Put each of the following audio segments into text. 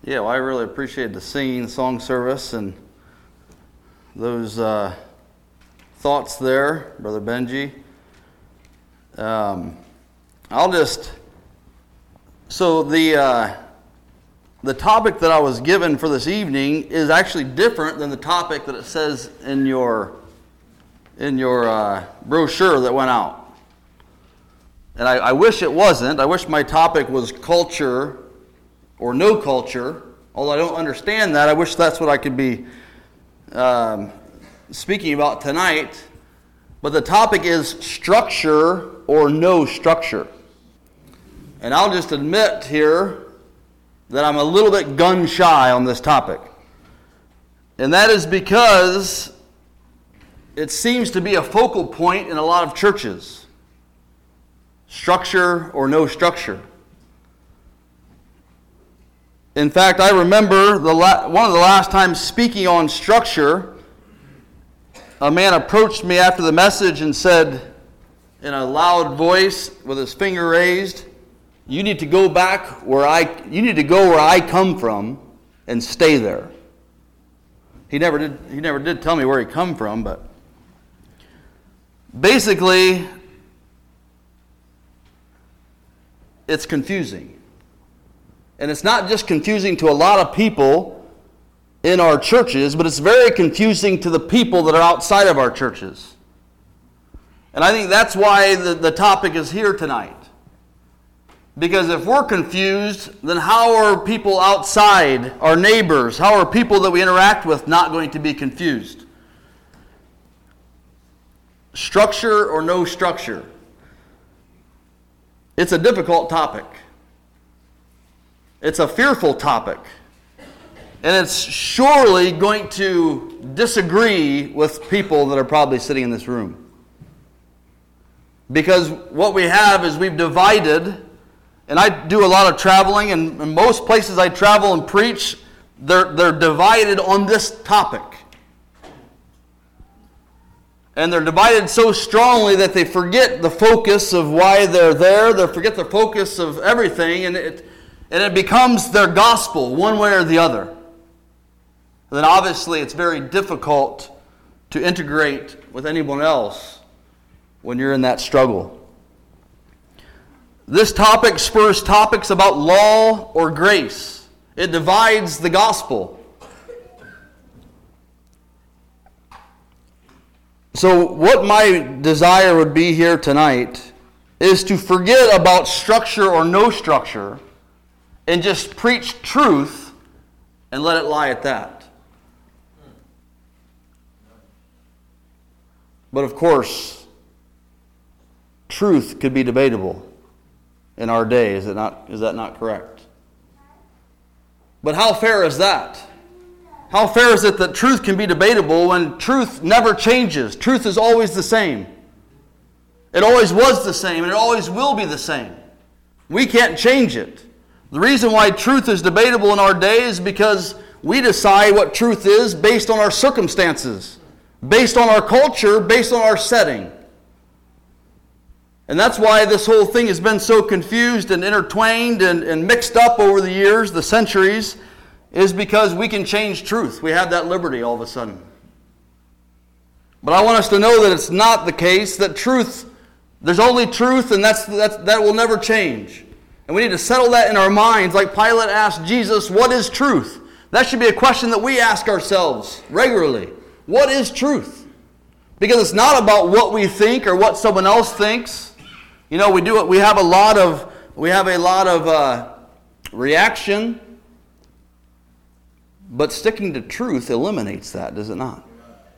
Yeah, well, I really appreciate the singing, song service, and those thoughts there, Brother Benji. So the topic that I was given for this evening is actually different than the topic that it says in your brochure that went out. And I wish it wasn't. I wish my topic was culture or no culture. Although I don't understand that, I wish that's what I could be speaking about tonight. But the topic is structure or no structure. And I'll just admit here that I'm a little bit gun shy on this topic. And that is because it seems to be a focal point in a lot of churches. Structure or no structure. In fact, I remember one of the last times speaking on structure, a man approached me after the message and said in a loud voice with his finger raised, "You need to go back where I come from and stay there." He never did tell me where he come from, but basically it's confusing. And it's not just confusing to a lot of people in our churches, but it's very confusing to the people that are outside of our churches. And I think that's why the topic is here tonight. Because if we're confused, then how are people outside, our neighbors, how are people that we interact with not going to be confused? Structure or no structure? It's a difficult topic. It's a fearful topic. And it's surely going to disagree with people that are probably sitting in this room. Because what we have is we've divided, and I do a lot of traveling, and in most places I travel and preach, they're divided on this topic. And they're divided so strongly that they forget the focus of why they're there. They forget the focus of everything, and it becomes their gospel, one way or the other. And then obviously it's very difficult to integrate with anyone else when you're in that struggle. This topic spurs topics about law or grace. It divides the gospel. So what my desire would be here tonight is to forget about structure or no structure and just preach truth and let it lie at that. But of course, truth could be debatable in our day. Is that not correct? But how fair is that? How fair is it that truth can be debatable when truth never changes? Truth is always the same. It always was the same, and it always will be the same. We can't change it. The reason why truth is debatable in our day is because we decide what truth is based on our circumstances, based on our culture, based on our setting. And that's why this whole thing has been so confused and intertwined and mixed up over the years, the centuries, is because we can change truth. We have that liberty all of a sudden. But I want us to know that it's not the case, that truth, there's only truth, and that will never change. And we need to settle that in our minds, like Pilate asked Jesus, what is truth? That should be a question that we ask ourselves regularly. What is truth? Because it's not about what we think or what someone else thinks. You know, we have a lot of reaction. But sticking to truth eliminates that, does it not?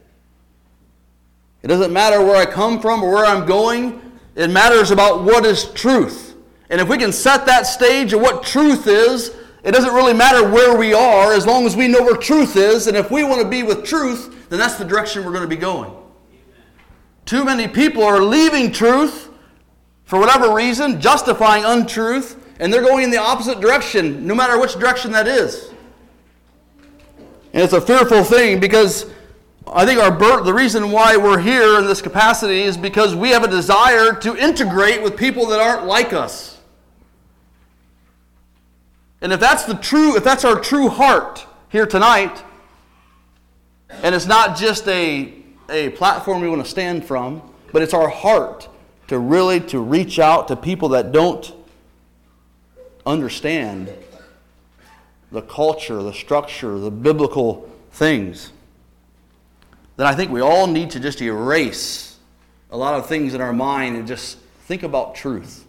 It doesn't matter where I come from or where I'm going. It matters about what is truth. And if we can set that stage of what truth is, it doesn't really matter where we are as long as we know where truth is. And if we want to be with truth, then that's the direction we're going to be going. Too many people are leaving truth for whatever reason, justifying untruth, and they're going in the opposite direction, no matter which direction that is. And it's a fearful thing because I think the reason why we're here in this capacity is because we have a desire to integrate with people that aren't like us. And if that's our true heart here tonight, and it's not just a platform we want to stand from, but it's our heart to reach out to people that don't understand the culture, the structure, the biblical things, then I think we all need to just erase a lot of things in our mind and just think about truth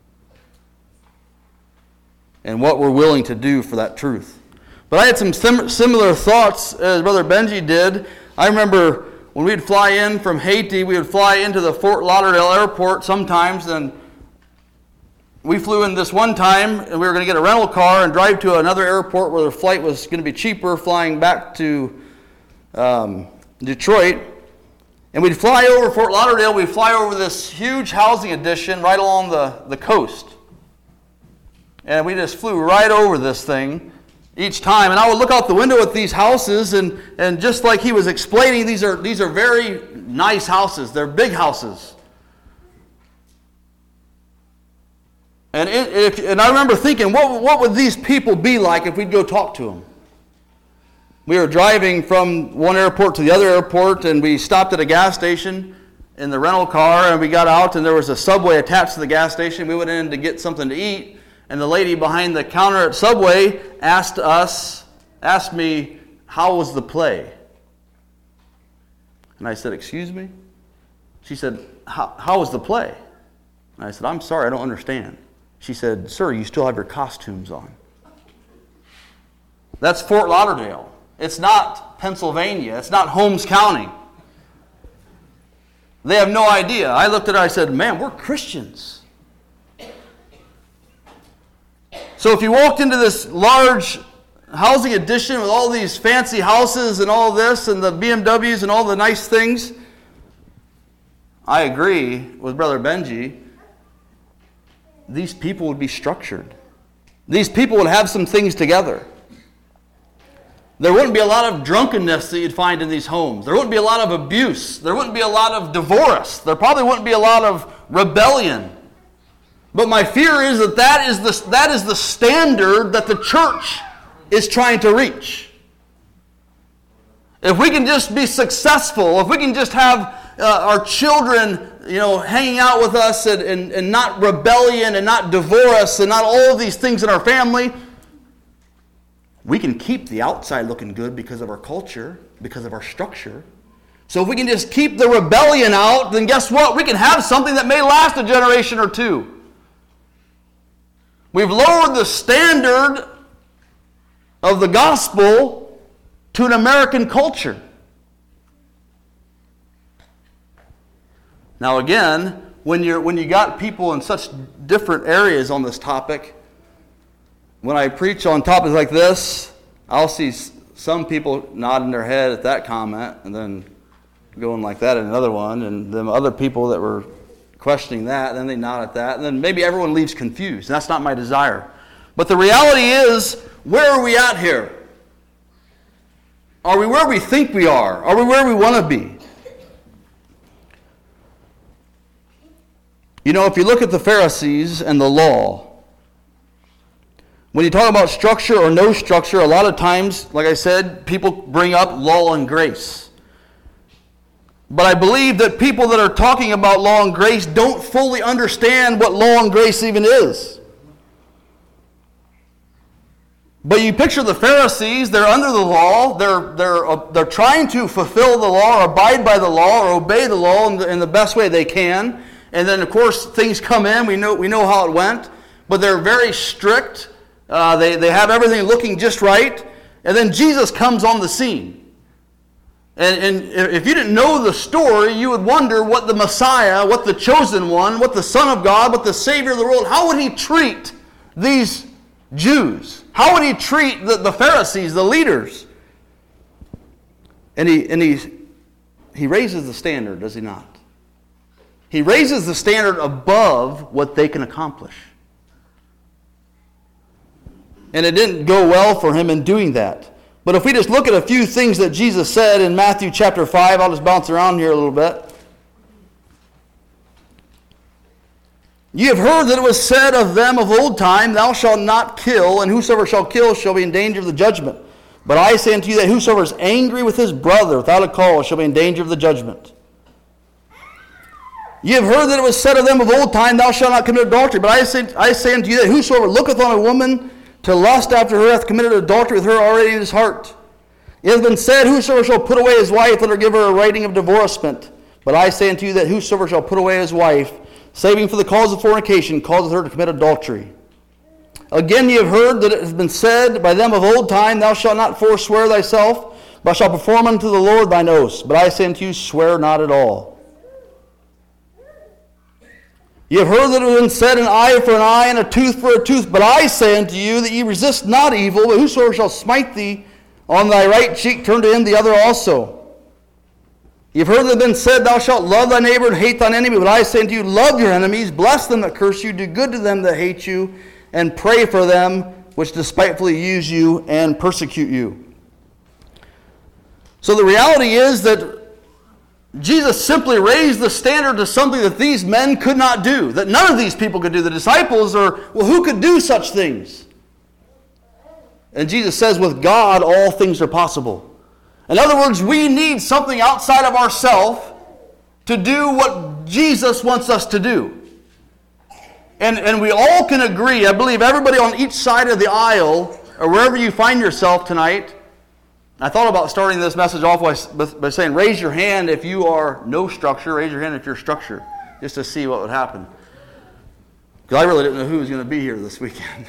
and what we're willing to do for that truth. But I had some similar thoughts as Brother Benji did. I remember when we'd fly in from Haiti, we would fly into the Fort Lauderdale airport sometimes, and we flew in this one time, and we were going to get a rental car and drive to another airport where the flight was going to be cheaper, flying back to Detroit. And we'd fly over Fort Lauderdale. We'd fly over this huge housing addition right along the coast. And we just flew right over this thing each time. And I would look out the window at these houses, and just like he was explaining, these are very nice houses. They're big houses. And I remember thinking, what would these people be like if we'd go talk to them? We were driving from one airport to the other airport, and we stopped at a gas station in the rental car, and we got out, and there was a Subway attached to the gas station. We went in to get something to eat, and the lady behind the counter at Subway asked me, how was the play? And I said, excuse me? She said, how was the play? And I said, I'm sorry, I don't understand. She said, sir, you still have your costumes on. That's Fort Lauderdale. It's not Pennsylvania. It's not Holmes County. They have no idea. I looked at her, I said, man, we're Christians. So if you walked into this large housing addition with all these fancy houses and all this and the BMWs and all the nice things, I agree with Brother Benji. These people would be structured. These people would have some things together. There wouldn't be a lot of drunkenness that you'd find in these homes. There wouldn't be a lot of abuse. There wouldn't be a lot of divorce. There probably wouldn't be a lot of rebellion. But my fear is that is the standard that the church is trying to reach. If we can just be successful, if we can just have our children, hanging out with us and not rebellion and not divorce and not all of these things in our family, we can keep the outside looking good because of our culture, because of our structure. So if we can just keep the rebellion out, then guess what? We can have something that may last a generation or two. We've lowered the standard of the gospel to an American culture. Now again, when you got people in such different areas on this topic, when I preach on topics like this, I'll see some people nodding their head at that comment and then going like that at another one, and then other people that were questioning that, and then they nod at that, and then maybe everyone leaves confused. That's not my desire. But the reality is, where are we at here? Are we where we think we are? Are we where we want to be? If you look at the Pharisees and the law, when you talk about structure or no structure, a lot of times, like I said, people bring up law and grace. But I believe that people that are talking about law and grace don't fully understand what law and grace even is. But you picture the Pharisees, they're under the law, they're trying to fulfill the law or abide by the law or obey the law in the best way they can. And then, of course, things come in. We know how it went. But they're very strict. They have everything looking just right. And then Jesus comes on the scene. And if you didn't know the story, you would wonder what the Messiah, what the chosen one, what the Son of God, what the Savior of the world, how would he treat these Jews? How would he treat the Pharisees, the leaders? And he raises the standard, does he not? He raises the standard above what they can accomplish. And it didn't go well for him in doing that. But if we just look at a few things that Jesus said in Matthew chapter 5, I'll just bounce around here a little bit. Ye have heard that it was said of them of old time, Thou shalt not kill, and whosoever shall kill shall be in danger of the judgment. But I say unto you that whosoever is angry with his brother without a cause shall be in danger of the judgment. Ye have heard that it was said of them of old time, Thou shalt not commit adultery. But I say unto you that whosoever looketh on a woman to lust after her hath committed adultery with her already in his heart. It has been said, Whosoever shall put away his wife, let her give her a writing of divorcement. But I say unto you that whosoever shall put away his wife, saving for the cause of fornication, causeth her to commit adultery. Again ye have heard that it has been said by them of old time, Thou shalt not forswear thyself, but shalt perform unto the Lord thine oaths. But I say unto you, swear not at all. Ye have heard that it has been said, An eye for an eye, and a tooth for a tooth. But I say unto you that ye resist not evil, but whosoever shall smite thee on thy right cheek, turn to him the other also. Ye have heard that it has been said, Thou shalt love thy neighbor and hate thine enemy. But I say unto you, love your enemies, bless them that curse you, do good to them that hate you, and pray for them which despitefully use you and persecute you. So the reality is that Jesus simply raised the standard to something that these men could not do, that none of these people could do. The disciples are, well, who could do such things? And Jesus says, with God, all things are possible. In other words, we need something outside of ourselves to do what Jesus wants us to do. And we all can agree, I believe everybody on each side of the aisle, or wherever you find yourself tonight, I thought about starting this message off by saying, raise your hand if you are no structure, raise your hand if you're structure, just to see what would happen. Because I really didn't know who was going to be here this weekend.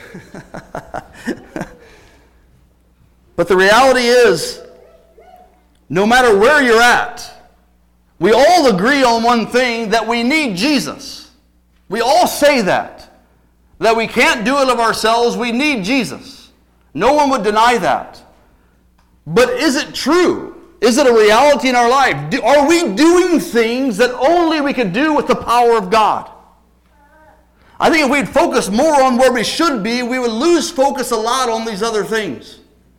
But the reality is, no matter where you're at, we all agree on one thing, that we need Jesus. We all say that we can't do it of ourselves, we need Jesus. No one would deny that. But is it true? Is it a reality in our life? Are we doing things that only we could do with the power of God? I think if we'd focus more on where we should be, we would lose focus a lot on these other things.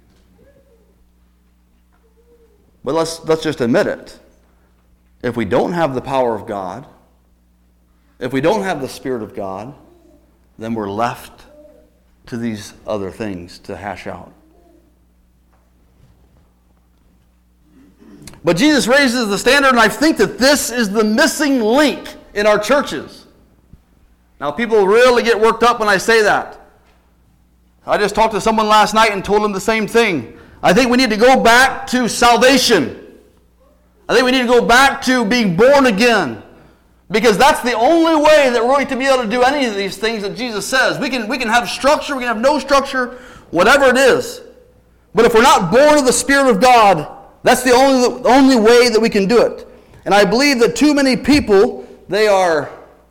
But let's just admit it. If we don't have the power of God, if we don't have the Spirit of God, then we're left to these other things to hash out. But Jesus raises the standard, and I think that this is the missing link in our churches. Now, people really get worked up when I say that. I just talked to someone last night and told them the same thing. I think we need to go back to salvation. I think we need to go back to being born again. Because that's the only way that we're going to be able to do any of these things that Jesus says. We can have structure, we can have no structure, whatever it is. But if we're not born of the Spirit of God, that's the only way that we can do it. And I believe that too many people, they're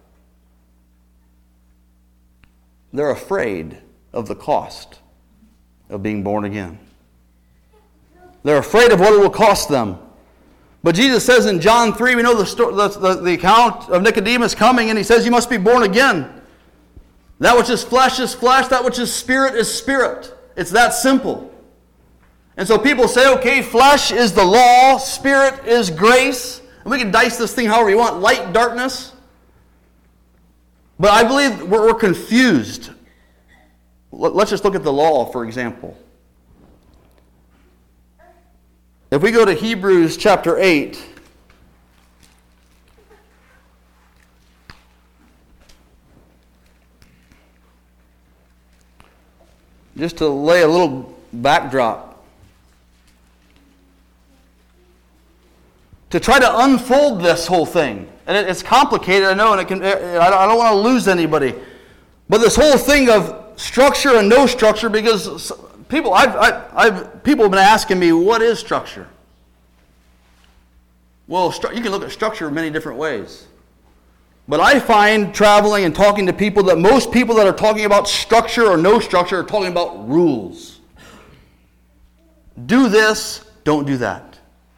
afraid of the cost of being born again. They're afraid of what it will cost them. But Jesus says in John 3, we know the account of Nicodemus coming, and he says you must be born again. That which is flesh, that which is spirit. It's that simple. And so people say, okay, flesh is the law, spirit is grace. And we can dice this thing however you want, light, darkness. But I believe we're confused. Let's just look at the law, for example. If we go to Hebrews chapter 8, just to lay a little backdrop, to try to unfold this whole thing. And it's complicated, I know, and I don't want to lose anybody. But this whole thing of structure and no structure, because people have been asking me, what is structure? Well, you can look at structure in many different ways. But I find traveling and talking to people that most people that are talking about structure or no structure are talking about rules. Do this, don't do that.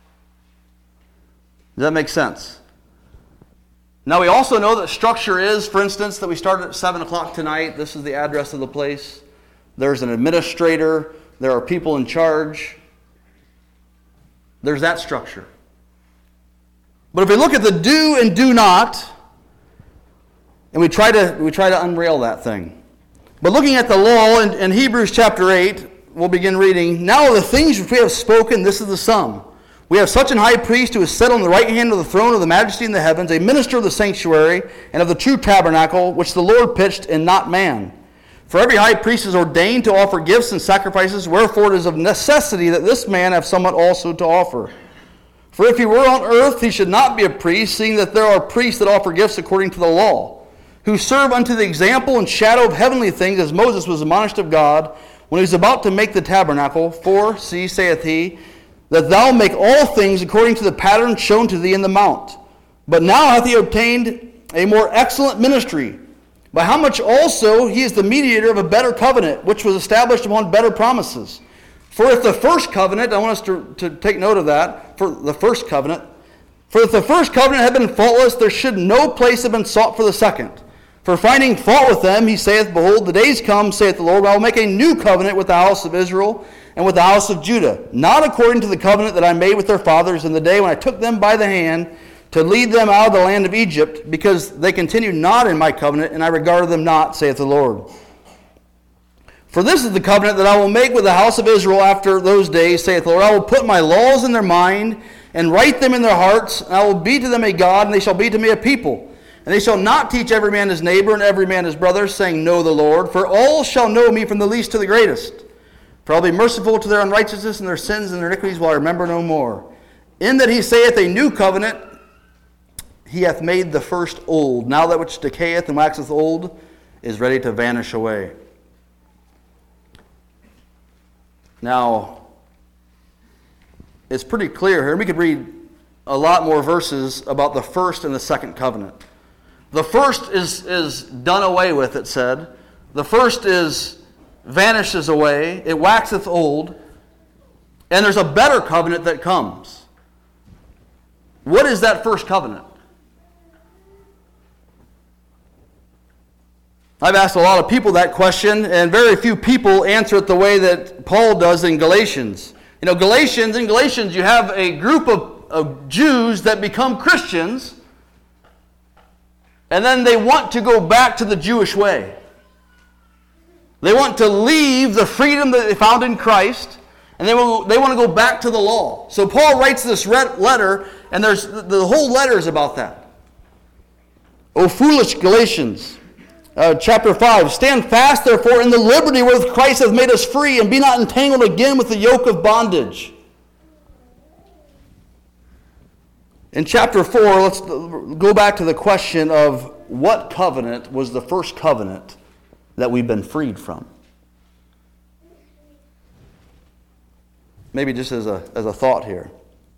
Does that make sense? Now we also know that structure is, for instance, that we started at 7 o'clock tonight. This is the address of the place. There's an administrator. There are people in charge. There's that structure. But if we look at the do and do not, And we try to unrail that thing. But looking at the law in Hebrews chapter 8, we'll begin reading. Now of the things which we have spoken, this is the sum. We have such an high priest who is set on the right hand of the throne of the majesty in the heavens, a minister of the sanctuary and of the true tabernacle, which the Lord pitched and not man. For every high priest is ordained to offer gifts and sacrifices, wherefore it is of necessity that this man have somewhat also to offer. For if he were on earth, he should not be a priest, seeing that there are priests that offer gifts according to the law, who serve unto the example and shadow of heavenly things, as Moses was admonished of God, when he was about to make the tabernacle. For, see, saith he, that thou make all things according to the pattern shown to thee in the mount. But now hath he obtained a more excellent ministry, by how much also he is the mediator of a better covenant, which was established upon better promises. For if the first covenant, I want us to take note of that, for if the first covenant had been faultless, there should no place have been sought for the second. For finding fault with them, he saith, Behold, the days come, saith the Lord, I will make a new covenant with the house of Israel and with the house of Judah, not according to the covenant that I made with their fathers in the day when I took them by the hand to lead them out of the land of Egypt, because they continued not in my covenant, and I regarded them not, saith the Lord. For this is the covenant that I will make with the house of Israel after those days, saith the Lord. I will put my laws in their mind, and write them in their hearts, and I will be to them a God, and they shall be to me a people. And they shall not teach every man his neighbor, and every man his brother, saying, Know the Lord. For all shall know me from the least to the greatest. For I will be merciful to their unrighteousness, and their sins and their iniquities will I remember no more. In that he saith a new covenant, he hath made the first old. Now that which decayeth and waxeth old is ready to vanish away. Now, it's pretty clear here. We could read a lot more verses about the first and the second covenant. The first is done away with, it said. The first vanishes away. It waxeth old. And there's a better covenant that comes. What is that first covenant? I've asked a lot of people that question, and very few people answer it the way that Paul does in Galatians. In Galatians you have a group of Jews that become Christians, and then they want to go back to the Jewish way. They want to leave the freedom that they found in Christ, and they want to go back to the law. So Paul writes this letter, and the whole letter is about that. O foolish Galatians! Chapter 5, Stand fast, therefore, in the liberty wherewith Christ hath made us free, and be not entangled again with the yoke of bondage. In chapter 4, let's go back to the question of what covenant was the first covenant that we've been freed from. Maybe just as a thought here.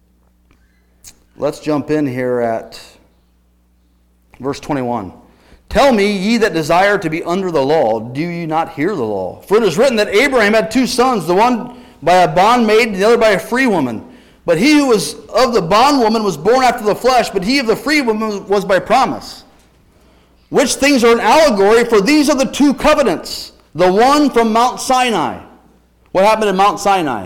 Let's jump in here at verse 21. Tell me, ye that desire to be under the law, do you not hear the law? For it is written that Abraham had two sons, the one by a bondmaid, and the other by a free woman. But he who was of the bondwoman was born after the flesh, but he of the free woman was by promise. Which things are an allegory, for these are the two covenants, the one from Mount Sinai. What happened in Mount Sinai?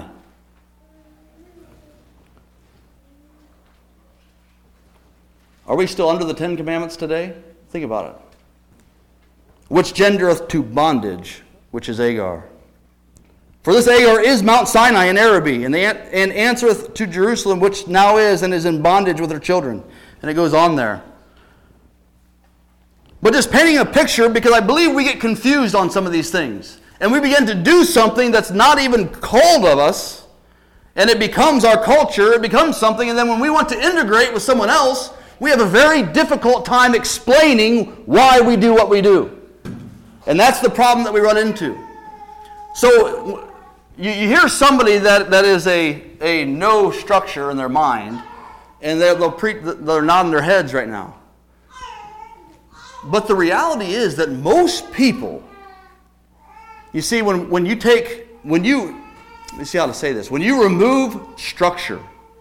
Are we still under the Ten Commandments today? Think about it. Which gendereth to bondage, which is Agar. For this Agar is Mount Sinai in Araby, and answereth to Jerusalem, which now is and is in bondage with her children. And it goes on there. But just painting a picture, because I believe we get confused on some of these things. And we begin to do something that's not even called of us, and it becomes our culture, it becomes something, and then when we want to integrate with someone else, we have a very difficult time explaining why we do what we do. And that's the problem that we run into. So you hear somebody that is a no structure in their mind, and they're nodding their heads right now. But the reality is that most people, you see, when you let me see how to say this. When you remove structure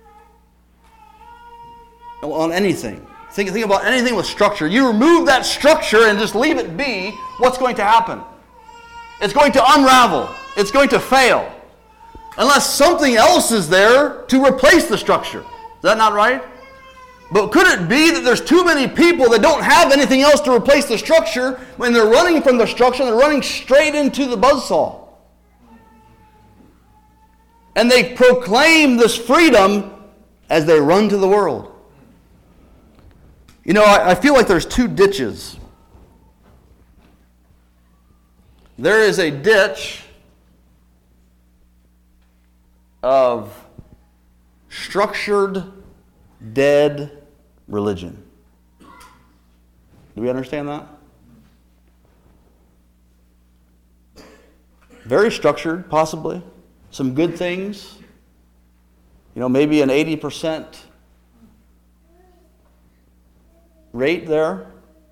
on anything, think about anything with structure. You remove that structure and just leave it be, what's going to happen? It's going to unravel. It's going to fail. Unless something else is there to replace the structure. Is that not right? But could it be that there's too many people that don't have anything else to replace the structure when they're running from the structure, they're running straight into the buzzsaw? And they proclaim this freedom as they run to the world. You know, I feel like there's two ditches. There is a ditch of structured, dead religion. Do we understand that? Very structured, possibly. Some good things. You know, maybe an 80% rate there.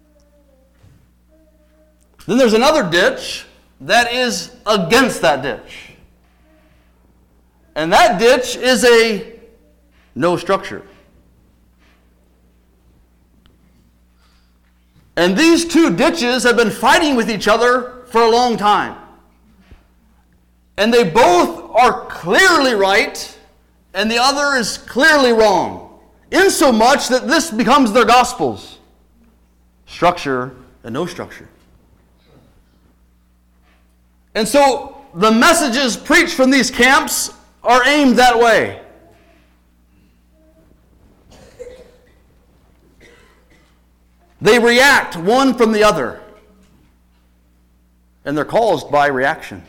Then there's another ditch that is against that ditch. And that ditch is a no structure. And these two ditches have been fighting with each other for a long time. And they both are clearly right, and the other is clearly wrong. Insomuch that this becomes their gospels. Structure and no structure. And so the messages preached from these camps are aimed that way. They react one from the other. And they're caused by reaction.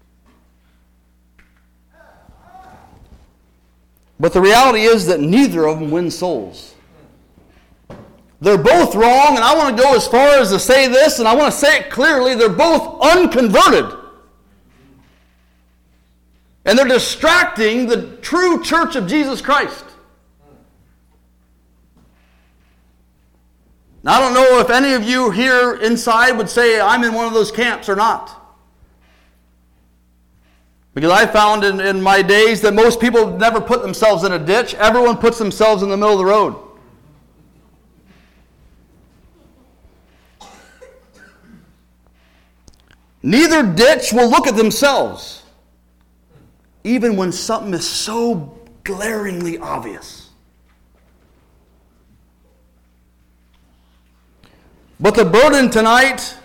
But the reality is that neither of them win souls. They're both wrong, and I want to go as far as to say this, and I want to say it clearly, they're both unconverted. And they're distracting the true church of Jesus Christ. Now, I don't know if any of you here inside would say I'm in one of those camps or not. Because I found in my days that most people never put themselves in a ditch. Everyone puts themselves in the middle of the road. Neither ditch will look at themselves, even when something is so glaringly obvious. But the burden tonight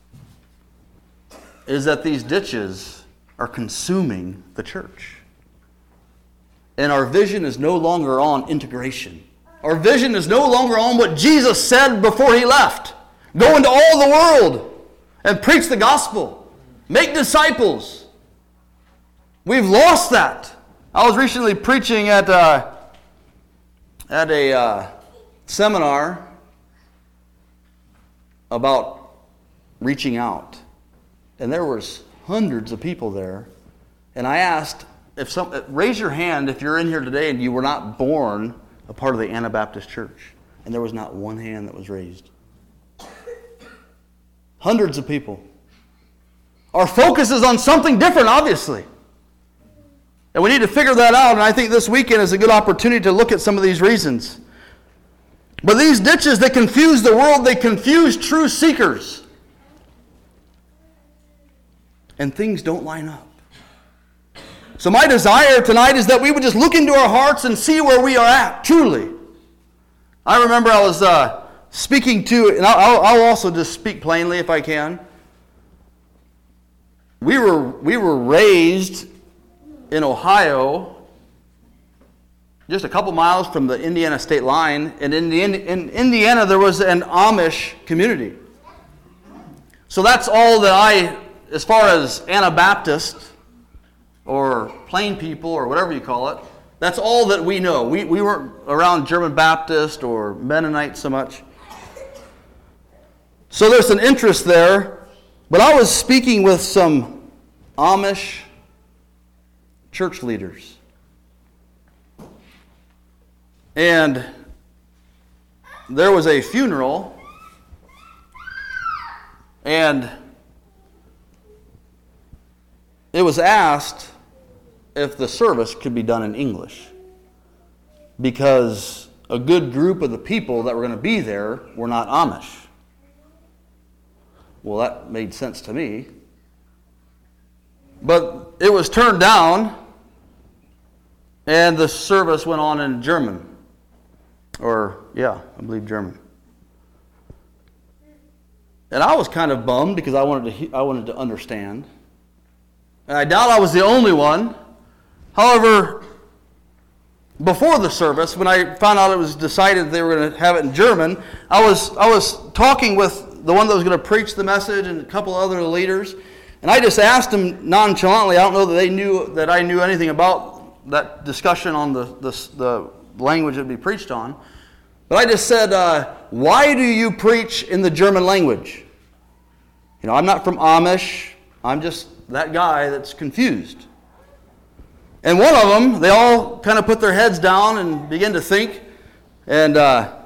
is that these ditches are consuming the church. And our vision is no longer on integration. Our vision is no longer on what Jesus said before he left. Go into all the world and preach the gospel. Make disciples. We've lost that. I was recently preaching at a seminar about reaching out. And there was hundreds of people there. And I asked, raise your hand if you're in here today and you were not born a part of the Anabaptist Church. And there was not one hand that was raised. Hundreds of people. Our focus is on something different, obviously. And we need to figure that out. And I think this weekend is a good opportunity to look at some of these reasons. But these ditches, they confuse the world. They confuse true seekers. And things don't line up. So my desire tonight is that we would just look into our hearts and see where we are at, truly. I remember I was speaking to, and I'll also just speak plainly if I can. We were raised in Ohio, just a couple miles from the Indiana state line. And in Indiana, there was an Amish community. So that's all that as far as Anabaptist or plain people or whatever you call it, that's all that we know. We weren't around German Baptist or Mennonite so much. So there's an interest there. But I was speaking with some Amish church leaders. And there was a funeral, and it was asked if the service could be done in English, because a good group of the people that were going to be there were not Amish. Well, that made sense to me. But it was turned down, and the service went on in German. I believe German. And I was kind of bummed because I wanted to understand. And I doubt I was the only one. However, before the service, when I found out it was decided they were going to have it in German, I was talking with the one that was going to preach the message and a couple other leaders, and I just asked them nonchalantly. I don't know that they knew that I knew anything about that discussion on the language that would be preached on, but I just said, "Why do you preach in the German language?" You know, I'm not from Amish. I'm just that guy that's confused. And one of them, they all kind of put their heads down and began to think. And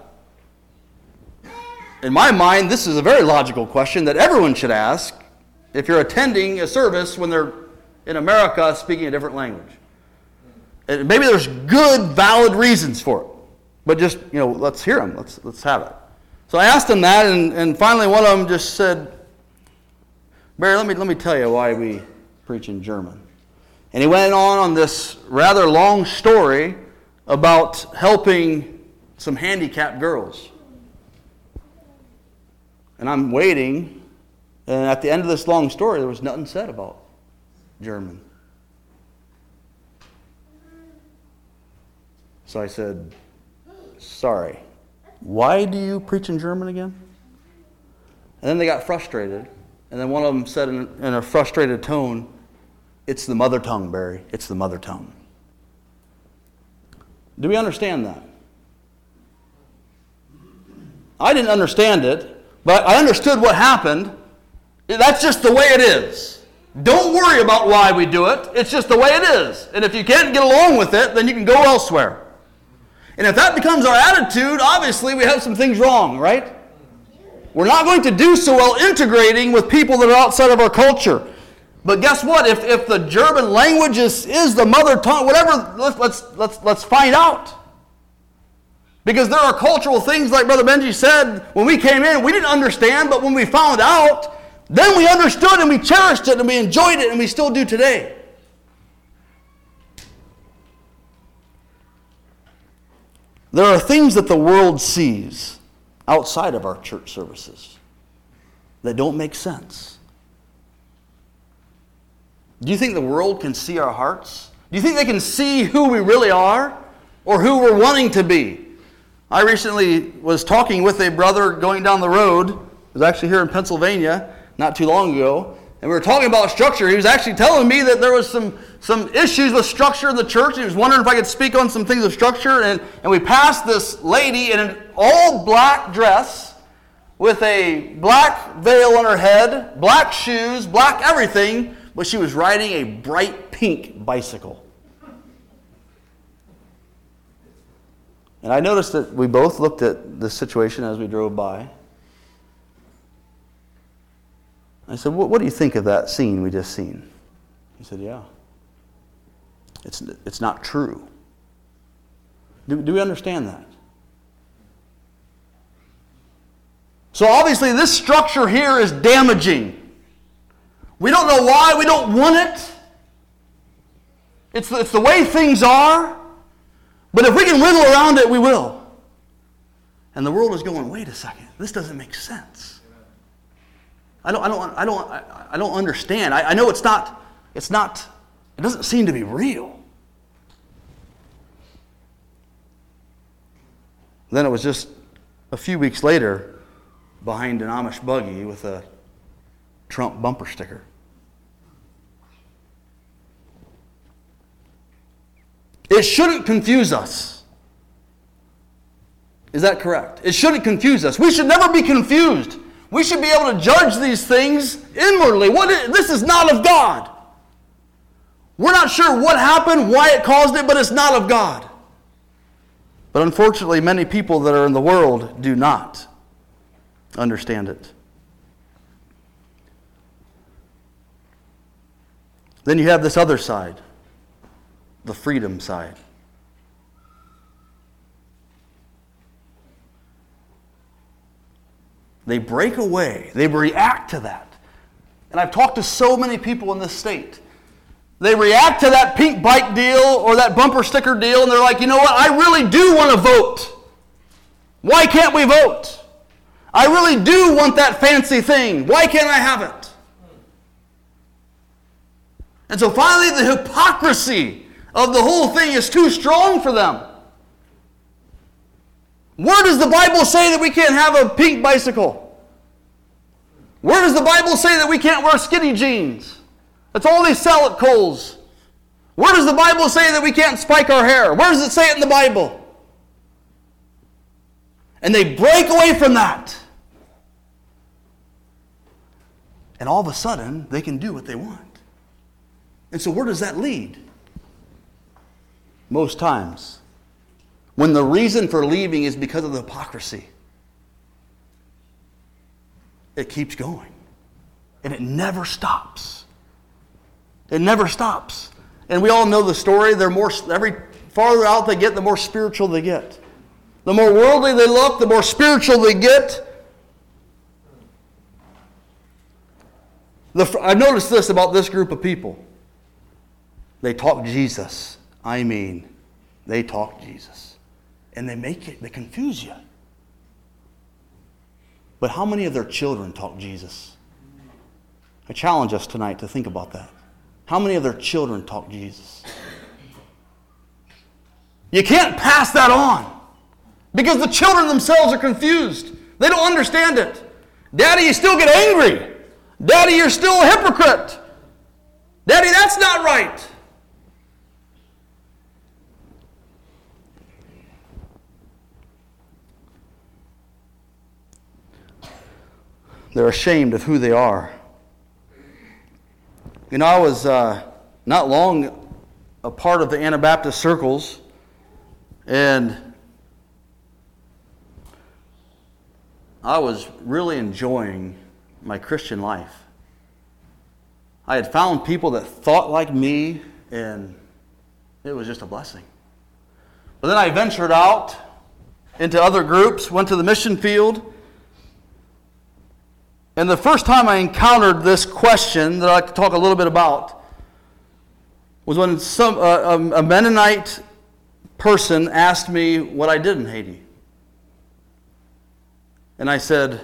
in my mind, this is a very logical question that everyone should ask if you're attending a service when they're in America speaking a different language. And maybe there's good, valid reasons for it. But just, let's hear them. Let's have it. So I asked them that, and finally one of them just said, "Barry, let me tell you why we preach in German." And he went on this rather long story about helping some handicapped girls. And I'm waiting, and at the end of this long story, there was nothing said about German. So I said, "Sorry, why do you preach in German again?" And then they got frustrated, and then one of them said in a frustrated tone, "It's the mother tongue, Barry. It's the mother tongue." Do we understand that? I didn't understand it, but I understood what happened. That's just the way it is. Don't worry about why we do it. It's just the way it is. And if you can't get along with it, then you can go elsewhere. And if that becomes our attitude, obviously we have some things wrong, right? We're not going to do so well integrating with people that are outside of our culture. But guess what? If the German language is the mother tongue, whatever, let's find out. Because there are cultural things, like Brother Benji said, when we came in, we didn't understand, but when we found out, then we understood and we cherished it and we enjoyed it and we still do today. There are things that the world sees outside of our church services that don't make sense. Do you think the world can see our hearts? Do you think they can see who we really are or who we're wanting to be? I recently was talking with a brother going down the road. It was actually here in Pennsylvania not too long ago. And we were talking about structure. He was actually telling me that there was some issues with structure in the church. He was wondering if I could speak on some things of structure. And we passed this lady in an all black dress with a black veil on her head, black shoes, black everything, but she was riding a bright pink bicycle. And I noticed that we both looked at the situation as we drove by. I said, what do you think of that scene we just seen? He said, "Yeah. It's not true." Do we understand that? So obviously this structure here is damaging. We don't know why. We don't want it. It's the way things are. But if we can wiggle around it, we will. And the world is going, "Wait a second. This doesn't make sense. I don't understand. I know it doesn't seem to be real." Then it was just a few weeks later behind an Amish buggy with a Trump bumper sticker. It shouldn't confuse us. Is that correct? It shouldn't confuse us. We should never be confused. We should be able to judge these things inwardly. This is not of God. We're not sure what happened, why it caused it, but it's not of God. But unfortunately, many people that are in the world do not understand it. Then you have this other side, the freedom side. They break away. They react to that. And I've talked to so many people in this state. They react to that pink bike deal or that bumper sticker deal, and they're like, "You know what? I really do want to vote. Why can't we vote? I really do want that fancy thing. Why can't I have it? And so finally the hypocrisy of the whole thing is too strong for them. Where does the Bible say that we can't have a pink bicycle? Where does the Bible say that we can't wear skinny jeans? That's all they sell at Kohl's. Where does the Bible say that we can't spike our hair? Where does it say it in the Bible? And they break away from that. And all of a sudden, they can do what they want. And so where does that lead? Most times, when the reason for leaving is because of the hypocrisy, it keeps going. And it never stops. It never stops. And we all know the story. Every farther out they get, the more spiritual they get. The more worldly they look, the more spiritual they get. I've noticed this about this group of people. They talk Jesus. I mean, they talk Jesus. And they confuse you. But how many of their children talk Jesus? I challenge us tonight to think about that. How many of their children talk Jesus? You can't pass that on because the children themselves are confused. They don't understand it. Daddy, you still get angry. Daddy, you're still a hypocrite. Daddy, that's not right. They're ashamed of who they are. You know, I was not long a part of the Anabaptist circles, and I was really enjoying my Christian life. I had found people that thought like me, and it was just a blessing. But then I ventured out into other groups, went to the mission field. And the first time I encountered this question that I'd like to talk a little bit about was when a Mennonite person asked me what I did in Haiti. And I said,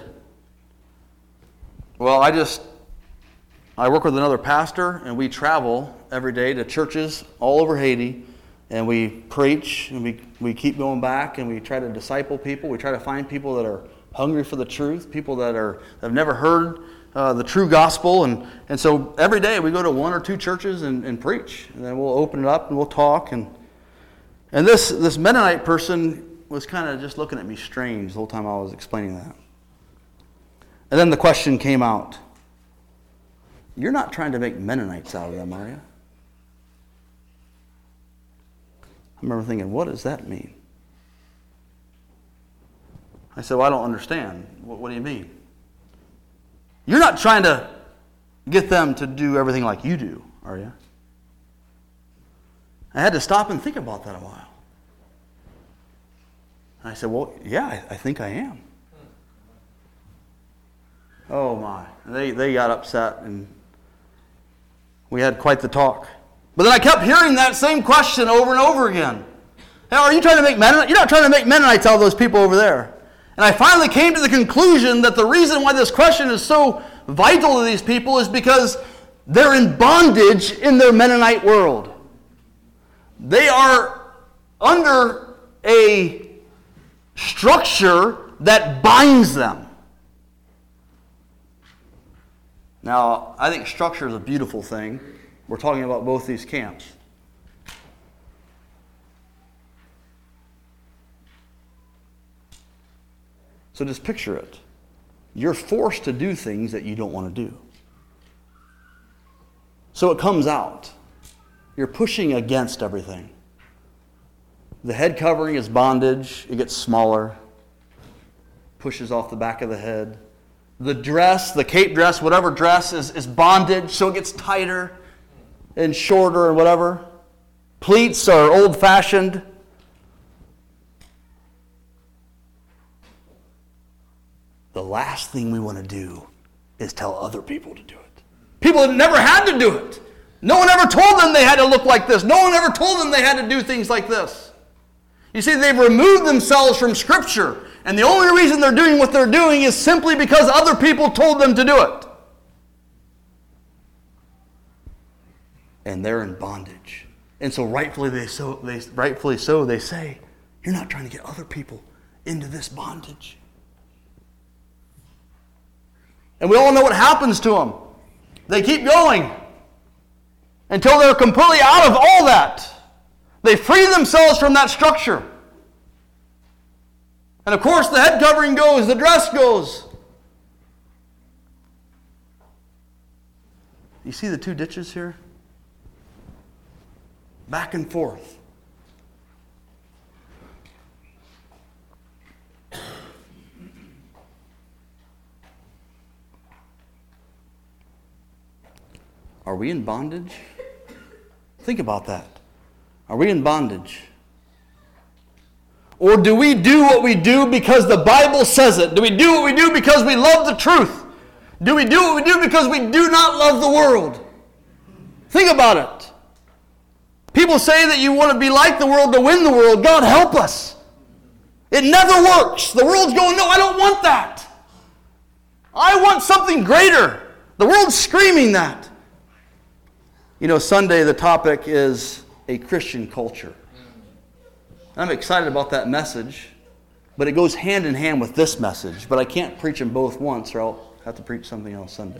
well, I work with another pastor, and we travel every day to churches all over Haiti, and we preach, and we keep going back, and we try to disciple people. We try to find people that are hungry for the truth, people that have never heard the true gospel. And so every day we go to one or two churches and preach. And then we'll open it up and we'll talk. And this Mennonite person was kind of just looking at me strange the whole time I was explaining that. And then the question came out. You're not trying to make Mennonites out of them, are you? I remember thinking, what does that mean? I said, well, I don't understand. What do you mean? You're not trying to get them to do everything like you do, are you? I had to stop and think about that a while. And I said, well, yeah, I think I am. Oh my. They got upset, and we had quite the talk. But then I kept hearing that same question over and over again. Hey, are you trying to make Mennonites? You're not trying to make Mennonites out of those people over there. And I finally came to the conclusion that the reason why this question is so vital to these people is because they're in bondage in their Mennonite world. They are under a structure that binds them. Now, I think structure is a beautiful thing. We're talking about both these camps. So just picture it. You're forced to do things that you don't want to do. So it comes out. You're pushing against everything. The head covering is bondage. It gets smaller. Pushes off the back of the head. The dress, the cape dress, whatever dress is bondage, so it gets tighter and shorter and whatever. Pleats are old-fashioned. The last thing we want to do is tell other people to do it. People that never had to do it. No one ever told them they had to look like this. No one ever told them they had to do things like this. You see, they've removed themselves from Scripture. And the only reason they're doing what they're doing is simply because other people told them to do it. And they're in bondage. And so rightfully so, they say, you're not trying to get other people into this bondage. And we all know what happens to them. They keep going until they're completely out of all that. They free themselves from that structure. And of course the head covering goes, the dress goes. You see the two ditches here? Back and forth. Are we in bondage? Think about that. Are we in bondage? Or do we do what we do because the Bible says it? Do we do what we do because we love the truth? Do we do what we do because we do not love the world? Think about it. People say that you want to be like the world to win the world. God help us. It never works. The world's going, no, I don't want that. I want something greater. The world's screaming that. You know, Sunday the topic is a Christian culture. I'm excited about that message, but it goes hand in hand with this message. But I can't preach them both once, or I'll have to preach something else Sunday.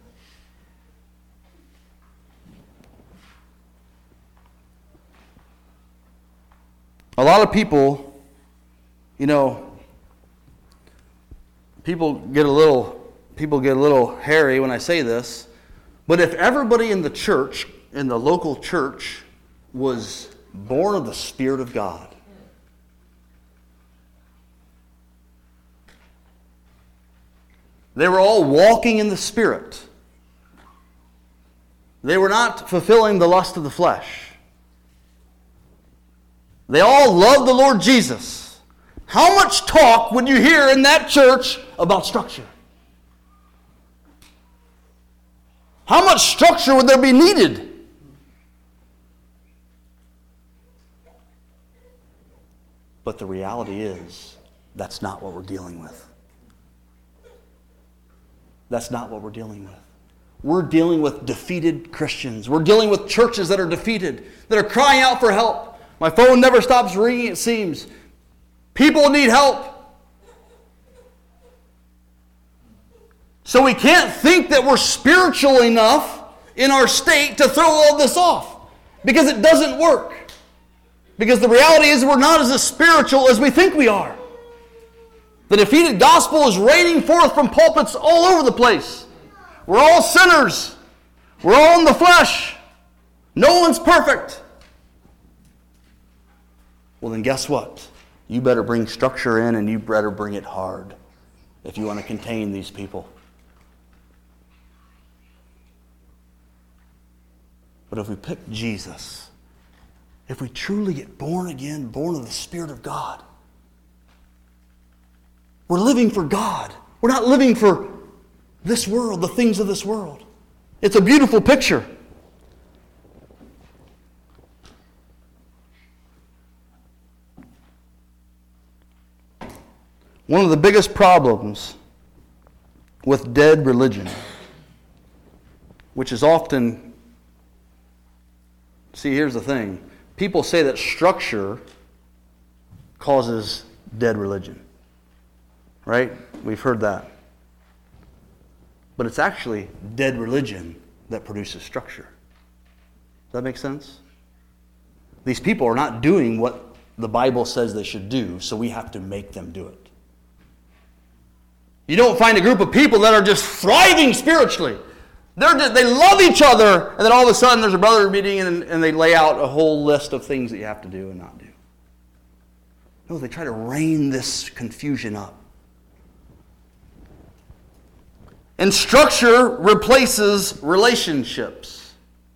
A lot of people, you know, people get a little hairy when I say this. But if everybody in the church, in the local church, was born of the Spirit of God, they were all walking in the Spirit. They were not fulfilling the lust of the flesh. They all loved the Lord Jesus. How much talk would you hear in that church about structure? How much structure would there be needed? But the reality is, that's not what we're dealing with. That's not what we're dealing with. We're dealing with defeated Christians. We're dealing with churches that are defeated, that are crying out for help. My phone never stops ringing, it seems. People need help. So we can't think that we're spiritual enough in our state to throw all this off. Because it doesn't work. Because the reality is we're not as spiritual as we think we are. The defeated gospel is raining forth from pulpits all over the place. We're all sinners. We're all in the flesh. No one's perfect. Well, then guess what? You better bring structure in, and you better bring it hard if you want to contain these people. But if we pick Jesus, if we truly get born again, born of the Spirit of God, we're living for God. We're not living for this world, the things of this world. It's a beautiful picture. One of the biggest problems with dead religion, which is often, see, here's the thing. People say that structure causes dead religion. Right? We've heard that. But it's actually dead religion that produces structure. Does that make sense? These people are not doing what the Bible says they should do, so we have to make them do it. You don't find a group of people that are just thriving spiritually. They love each other, and then all of a sudden there's a brother meeting and they lay out a whole list of things that you have to do and not do. No, they try to rein this confusion up. And structure replaces relationships.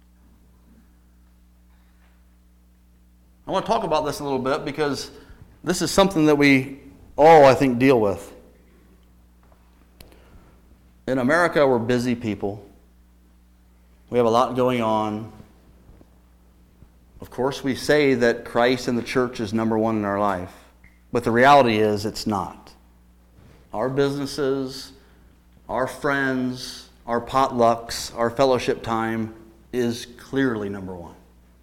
I want to talk about this a little bit because this is something that we all, I think, deal with. In America, we're busy people. We have a lot going on. Of course, we say that Christ and the church is number one in our life. But the reality is it's not. Our businesses, our friends, our potlucks, our fellowship time is clearly number one.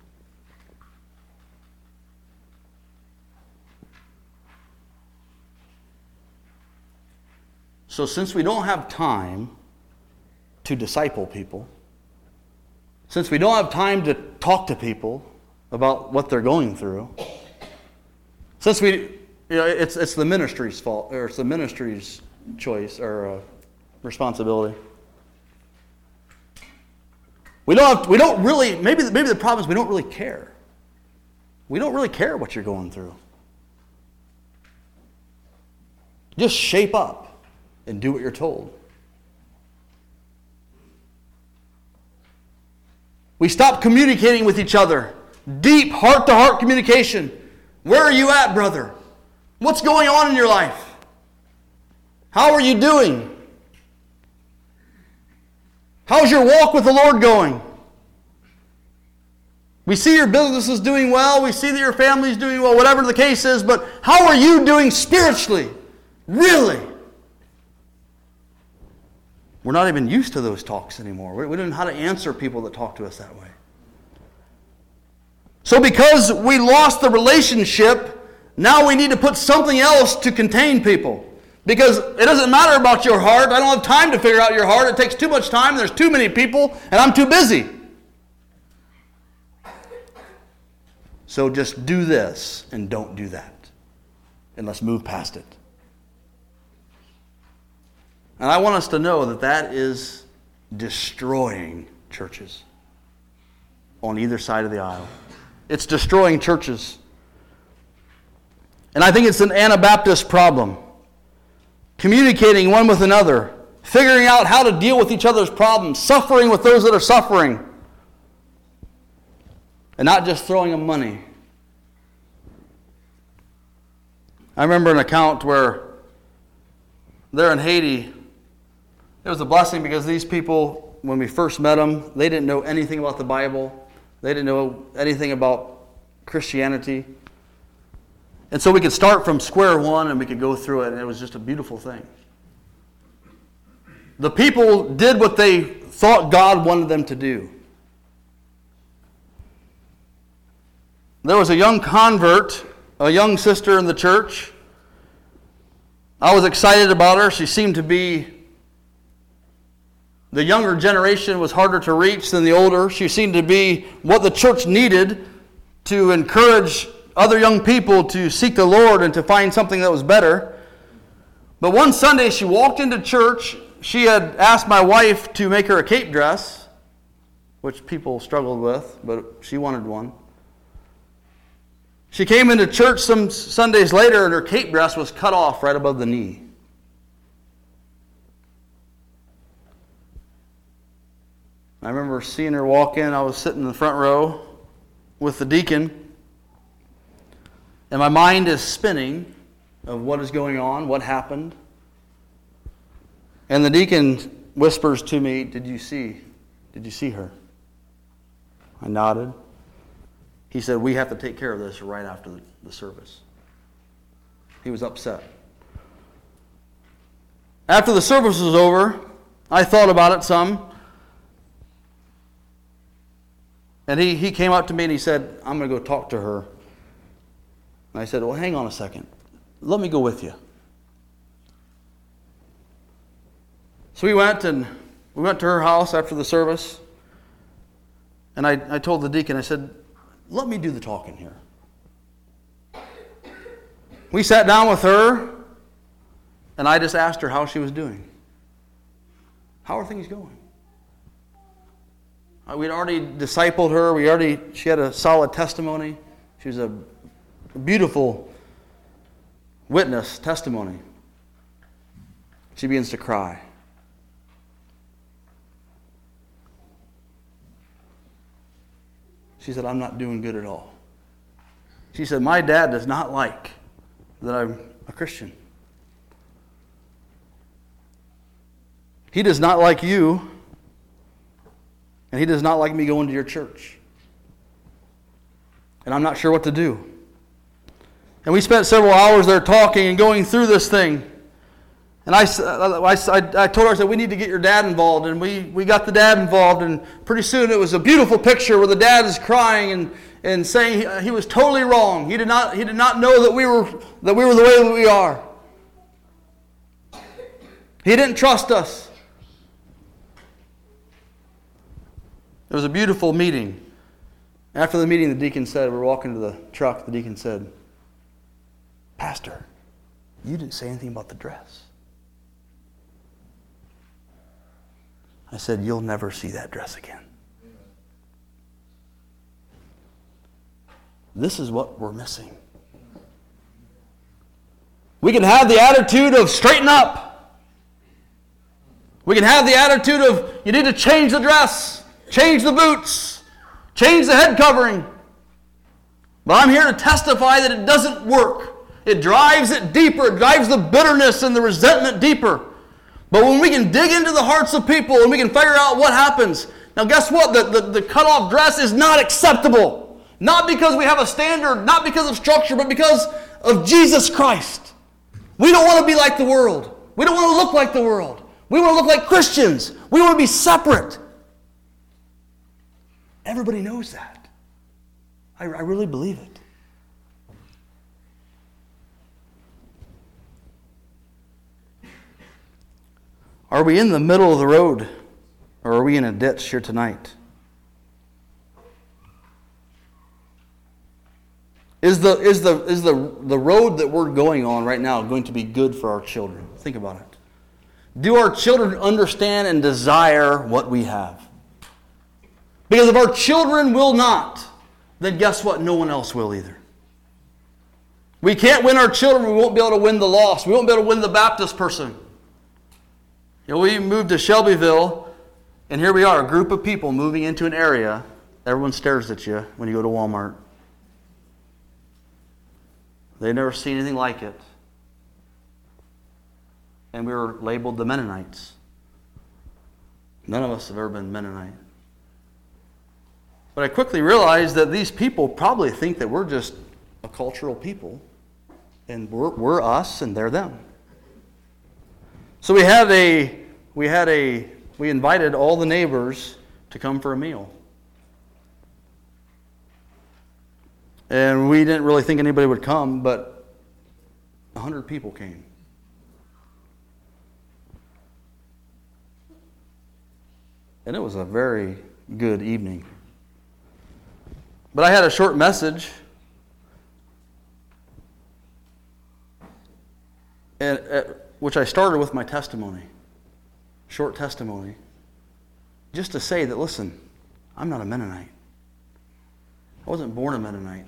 So since we don't have time to disciple people, since we don't have time to talk to people about what they're going through, since it's the ministry's fault, or it's the ministry's choice or responsibility. We don't really. Maybe the problem is we don't really care. We don't really care what you're going through. Just shape up and do what you're told. We stop communicating with each other. Deep, heart-to-heart communication. Where are you at, brother? What's going on in your life? How are you doing? How's your walk with the Lord going? We see your business is doing well. We see that your family is doing well, whatever the case is. But how are you doing spiritually? Really? We're not even used to those talks anymore. We don't know how to answer people that talk to us that way. So because we lost the relationship, now we need to put something else to contain people. Because it doesn't matter about your heart. I don't have time to figure out your heart. It takes too much time. There's too many people, and I'm too busy. So just do this and don't do that. And let's move past it. And I want us to know that that is destroying churches on either side of the aisle. It's destroying churches. And I think it's an Anabaptist problem. Communicating one with another, figuring out how to deal with each other's problems, suffering with those that are suffering, and not just throwing them money. I remember an account where there in Haiti, it was a blessing because these people, when we first met them, they didn't know anything about the Bible. They didn't know anything about Christianity. And so we could start from square one and we could go through it, and it was just a beautiful thing. The people did what they thought God wanted them to do. There was a young convert, a young sister in the church. I was excited about her. She seemed to be, the younger generation was harder to reach than the older. She seemed to be what the church needed to encourage other young people to seek the Lord and to find something that was better. But one Sunday she walked into church. She had asked my wife to make her a cape dress, which people struggled with, but she wanted one. She came into church some Sundays later and her cape dress was cut off right above the knee. I remember seeing her walk in. I was sitting in the front row with the deacon. And my mind is spinning of what is going on, what happened. And the deacon whispers to me, Did you see her? I nodded. He said, we have to take care of this right after the service. He was upset. After the service was over, I thought about it some. And he came up to me and he said, I'm going to go talk to her. And I said, well, hang on a second. Let me go with you. So we went to her house after the service. And I told the deacon, I said, let me do the talking here. We sat down with her, and I just asked her how she was doing. How are things going? We'd already discipled her. She had a solid testimony. She was a beautiful witness, testimony. She begins to cry. She said, I'm not doing good at all. She said, my dad does not like that I'm a Christian. He does not like you, and he does not like me going to your church. And I'm not sure what to do. And we spent several hours there talking and going through this thing. And I told her, I said, we need to get your dad involved. And we got the dad involved. And pretty soon it was a beautiful picture where the dad is crying and saying he was totally wrong. He did not know that we were the way that we are. He didn't trust us. It was a beautiful meeting. After the meeting, the deacon said, we're walking to the truck, the deacon said, Pastor, you didn't say anything about the dress. I said, you'll never see that dress again. This is what we're missing. We can have the attitude of straighten up. We can have the attitude of you need to change the dress, change the boots, change the head covering. But I'm here to testify that it doesn't work. It drives it deeper. It drives the bitterness and the resentment deeper. But when we can dig into the hearts of people and we can figure out what happens. Now guess what? The cut-off dress is not acceptable. Not because we have a standard, not because of structure, but because of Jesus Christ. We don't want to be like the world. We don't want to look like the world. We want to look like Christians. We want to be separate. Everybody knows that. I really believe it. Are we in the middle of the road, or are we in a ditch here tonight? Is the road that we're going on right now going to be good for our children? Think about it. Do our children understand and desire what we have? Because if our children will not, then guess what? No one else will either. We can't win our children. We won't be able to win the lost. We won't be able to win the Baptist person. You know, we moved to Shelbyville, and here we are, a group of people moving into an area. Everyone stares at you when you go to Walmart. They've never seen anything like it. And we were labeled the Mennonites. None of us have ever been Mennonite. But I quickly realized that these people probably think that we're just a cultural people. And we're us and they're them. So we invited all the neighbors to come for a meal. And we didn't really think anybody would come, but 100 people came. And it was a very good evening. But I had a short message. Which I started with my testimony. Short testimony. Just to say that, listen, I'm not a Mennonite. I wasn't born a Mennonite.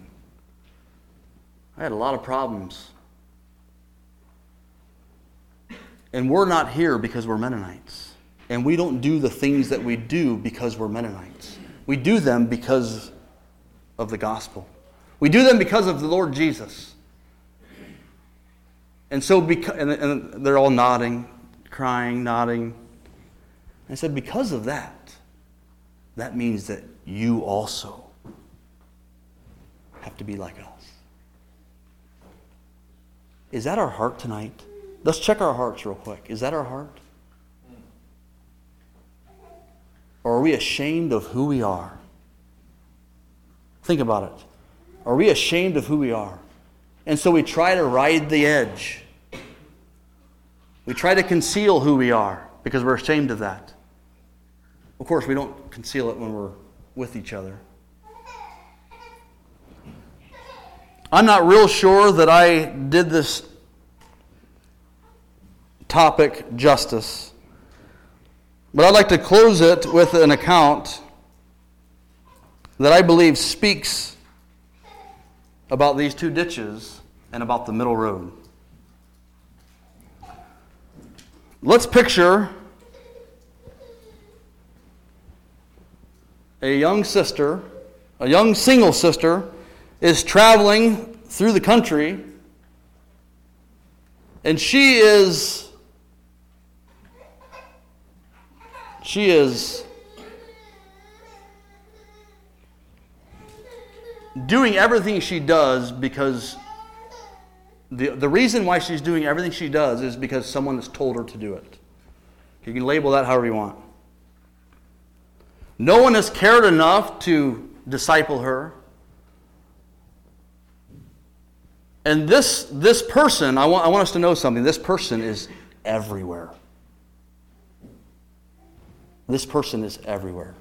I had a lot of problems. And we're not here because we're Mennonites. And we don't do the things that we do because we're Mennonites. We do them because of the gospel. We do them because of the Lord Jesus. And so, and they're all nodding, crying, nodding. I said, because of that, that means that you also have to be like us. Is that our heart tonight? Let's check our hearts real quick. Is that our heart? Or are we ashamed of who we are? Think about it. Are we ashamed of who we are? And so we try to ride the edge. We try to conceal who we are because we're ashamed of that. Of course, we don't conceal it when we're with each other. I'm not real sure that I did this topic justice. But I'd like to close it with an account that I believe speaks about these two ditches and about the middle road. Let's picture a young sister, a young single sister, is traveling through the country, and she is doing everything she does because The reason why she's doing everything she does is because someone has told her to do it. You can label that however you want. No one has cared enough to disciple her. And this person, I want us to know something. This person is everywhere. This person is everywhere.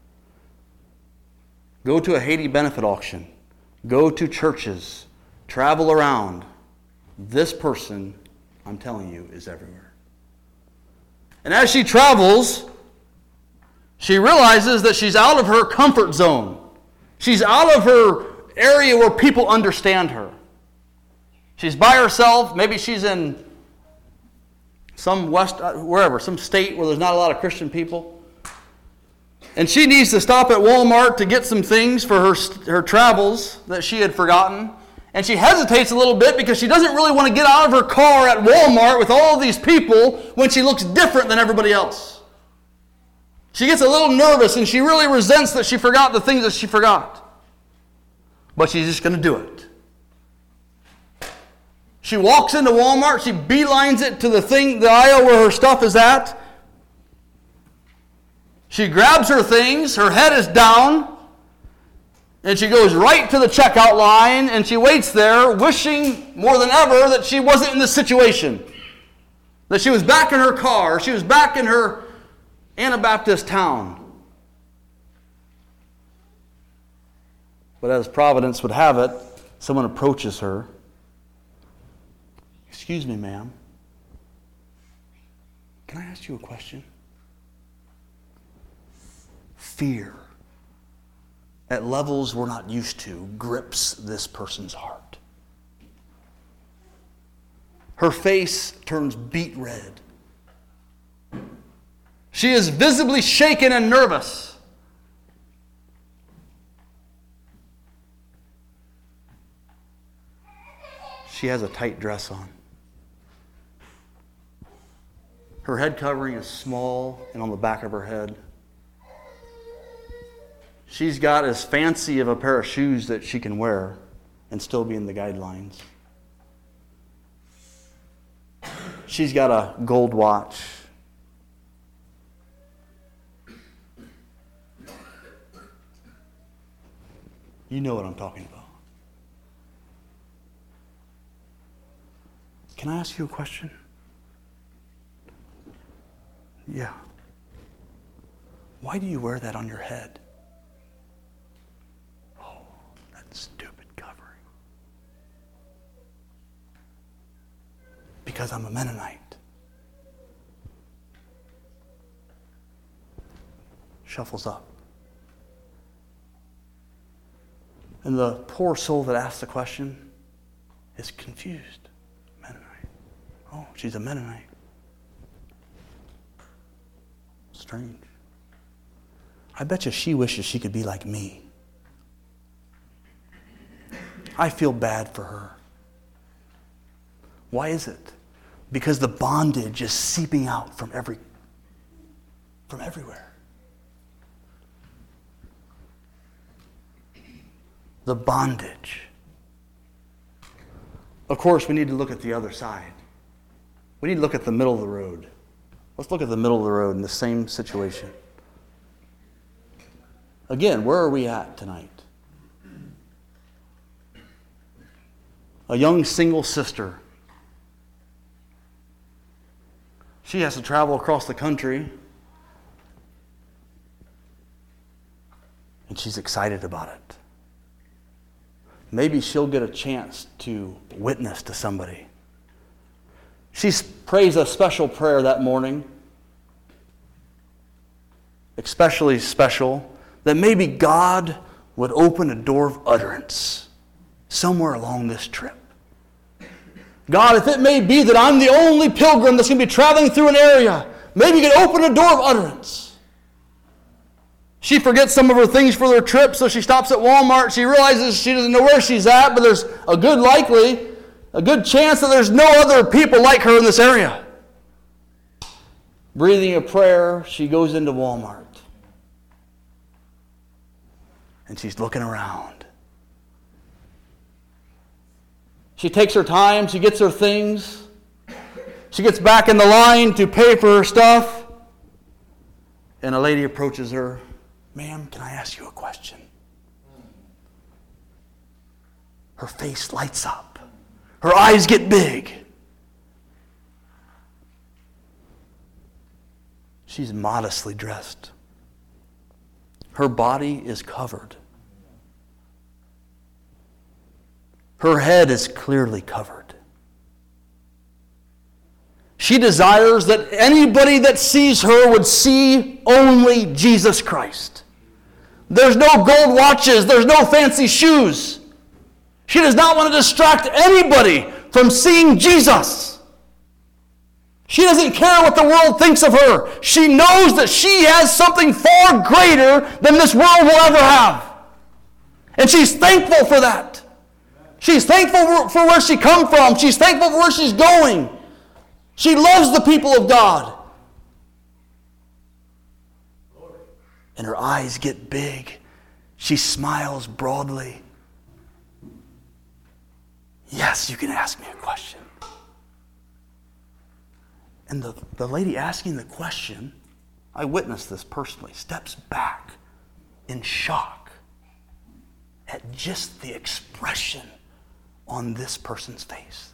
Go to a Haiti benefit auction. Go to churches. Travel around. This person, I'm telling you, is everywhere. And as she travels, she realizes that she's out of her comfort zone. She's out of her area where people understand her. She's by herself. Maybe she's in some some state where there's not a lot of Christian people. And she needs to stop at Walmart to get some things for her travels that she had forgotten. And she hesitates a little bit because she doesn't really want to get out of her car at Walmart with all these people when she looks different than everybody else. She gets a little nervous and she really resents that she forgot the things that she forgot. But she's just going to do it. She walks into Walmart, she beelines it to the aisle where her stuff is at. She grabs her things, her head is down, and she goes right to the checkout line, and she waits there, wishing more than ever that she wasn't in this situation. That she was back in her car, she was back in her Anabaptist town. But as Providence would have it, someone approaches her. Excuse me, ma'am. Can I ask you a question? Fear, at levels we're not used to, grips this person's heart. Her face turns beet red. She is visibly shaken and nervous. She has a tight dress on. Her head covering is small and on the back of her head. She's got as fancy of a pair of shoes that she can wear and still be in the guidelines. She's got a gold watch. You know what I'm talking about. Can I ask you a question? Yeah. Why do you wear that on your head? Oh, that stupid covering. Because I'm a Mennonite. Shuffles up. And the poor soul that asked the question is confused. Mennonite. Oh, she's a Mennonite. Strange. I bet you she wishes she could be like me. I feel bad for her. Why is it? Because the bondage is seeping out from everywhere. The bondage. Of course, we need to look at the other side. We need to look at the middle of the road. Let's look at the middle of the road in the same situation. Again, where are we at tonight? A young single sister. She has to travel across the country. And she's excited about it. Maybe she'll get a chance to witness to somebody. She prays a special prayer that morning, especially special, that maybe God would open a door of utterance somewhere along this trip. God, if it may be that I'm the only pilgrim that's going to be traveling through an area, maybe you can open a door of utterance. She forgets some of her things for their trip, so she stops at Walmart. She realizes she doesn't know where she's at, but there's a good chance that there's no other people like her in this area. Breathing a prayer, she goes into Walmart. And she's looking around. She takes her time. She gets her things. She gets back in the line to pay for her stuff. And a lady approaches her. Ma'am, can I ask you a question? Her face lights up. Her eyes get big. She's modestly dressed. Her body is covered. Her head is clearly covered. She desires that anybody that sees her would see only Jesus Christ. There's no gold watches. There's no fancy shoes. She does not want to distract anybody from seeing Jesus. She doesn't care what the world thinks of her. She knows that she has something far greater than this world will ever have. And she's thankful for that. She's thankful for where she come from. She's thankful for where she's going. She loves the people of God. And her eyes get big. She smiles broadly. Yes, you can ask me a question. And the lady asking the question, I witnessed this personally, steps back in shock at just the expression on this person's face.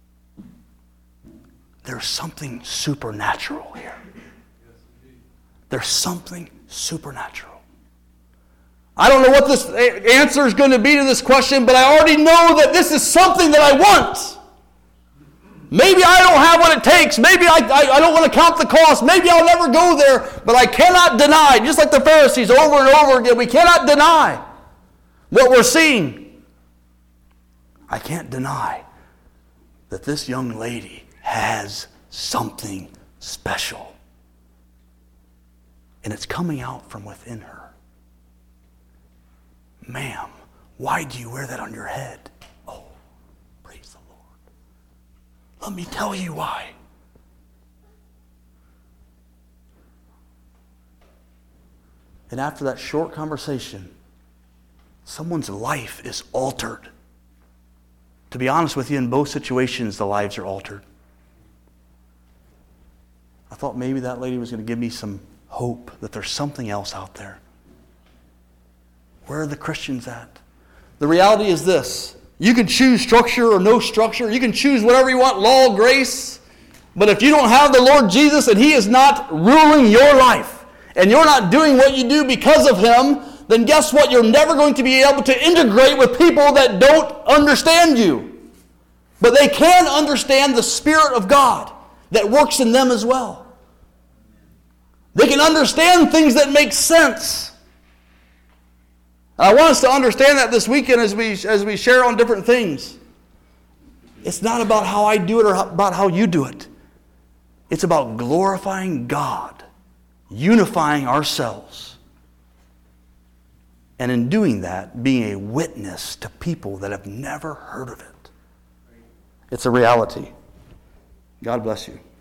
There's something supernatural here. There's something supernatural. I don't know what this answer is going to be to this question, but I already know that this is something that I want. Maybe I don't have what it takes. Maybe I don't want to count the cost. Maybe I'll never go there. But I cannot deny, just like the Pharisees over and over again, we cannot deny what we're seeing. I can't deny that this young lady has something special. And it's coming out from within her. Ma'am, why do you wear that on your head? Oh, praise the Lord. Let me tell you why. And after that short conversation, someone's life is altered. To be honest with you, in both situations, the lives are altered. I thought maybe that lady was going to give me some hope that there's something else out there. Where are the Christians at? The reality is this. You can choose structure or no structure. You can choose whatever you want, law, grace. But if you don't have the Lord Jesus and He is not ruling your life, and you're not doing what you do because of Him, then guess what? You're never going to be able to integrate with people that don't understand you. But they can understand the Spirit of God that works in them as well. They can understand things that make sense. I want us to understand that this weekend as we share on different things. It's not about how I do it or about how you do it. It's about glorifying God, unifying ourselves, and in doing that, being a witness to people that have never heard of it. It's a reality. God bless you.